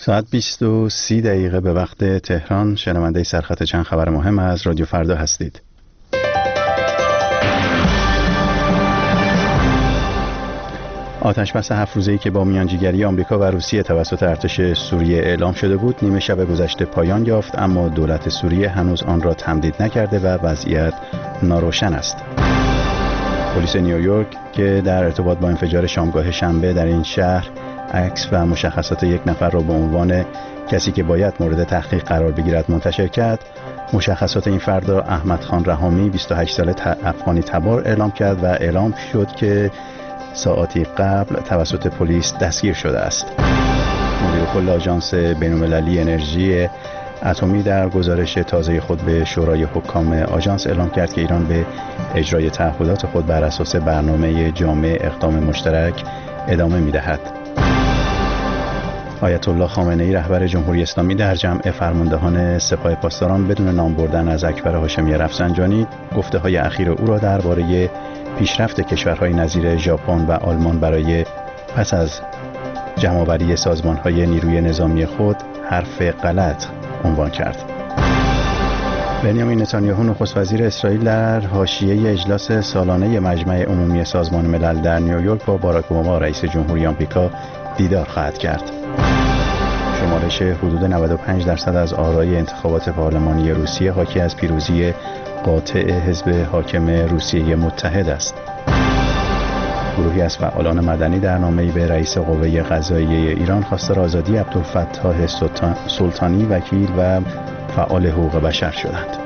ساعت 20:30 به وقت تهران. شنونده سرخط چند خبر مهم از رادیو فردا هستید. آتش‌بس 7 روزه‌ای که با میانجیگری آمریکا و روسیه توسط ارتش سوریه اعلام شده بود نیمه شب گذشته پایان یافت، اما دولت سوریه هنوز آن را تمدید نکرده و وضعیت ناروشن است. پلیس نیویورک که در ارتباط با انفجار شامگاه شنبه در این شهر عکس و مشخصات یک نفر را به عنوان کسی که باید مورد تحقیق قرار بگیرد منتشر کرد. مشخصات این فرد را احمد خان رحامی 28 ساله افغانی تبار اعلام کرد و اعلام شد که ساعاتی قبل توسط پلیس دستگیر شده است. مدیر کل آژانس بین‌المللی انرژی اتمی در گزارش تازه خود به شورای حکام آژانس اعلام کرد که ایران به اجرای تعهدات خود بر اساس برنامه جامع اقدام مشترک ادامه می‌دهد. آیت الله خامنه‌ای رهبر جمهوری اسلامی در جمع فرماندهان سپاه پاسداران بدون نام بردن از اکبر هاشمی رفسنجانی گفته‌های اخیر او را درباره پیشرفت کشورهای نظیر ژاپن و آلمان برای پس از جمع‌آوری سازمان‌های نیروی نظامی خود حرف غلط عنوان کرد. بنیامین نتانیاهو نخست وزیر اسرائیل در حاشیه اجلاس سالانه مجمع عمومی سازمان ملل در نیویورک با باراک اوباما رئیس جمهوری آمریکا دیدار خواهد کرد. شمارش حدود 95% از آرای انتخابات پارلمانی روسیه حاکی از پیروزی قاطع حزب حاکم روسیه متحد است. گروهی از فعالان مدنی در نامه‌ای به رئیس قوه قضاییه ایران خواستار آزادی عبدالفتاح سلطانی وکیل و فعال حقوق بشر شدند.